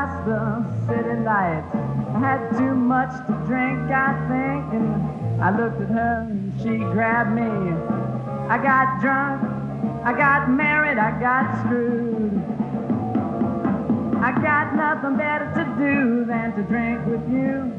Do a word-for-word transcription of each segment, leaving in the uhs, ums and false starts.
past the city lights. I had too much to drink, I think, and I looked at her and she grabbed me. I got drunk, I got married, I got screwed. I got nothing better to do than to drink with you.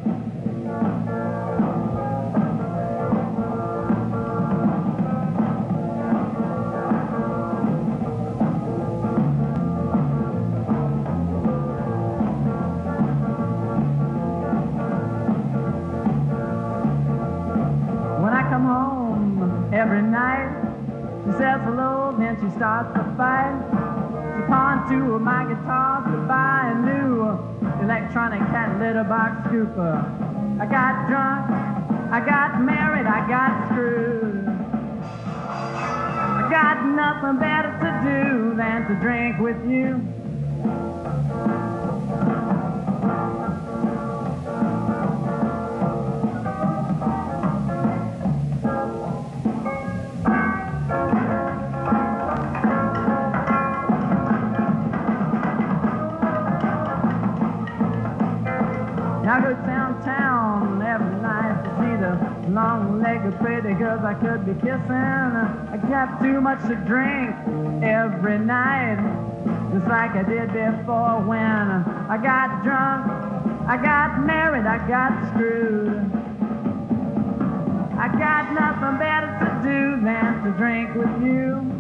When I come home every night, she says hello, then she starts to fight. She pawned two of my guitars to buy a new electronic cat litter box scooper. I got drunk, I got married, I got screwed. I got nothing better to do than to drink with you. I go downtown every night to see the long-legged pretty girls I could be kissing. I got too much to drink every night, just like I did before when I got drunk, I got married, I got screwed. I got nothing better to do than to drink with you.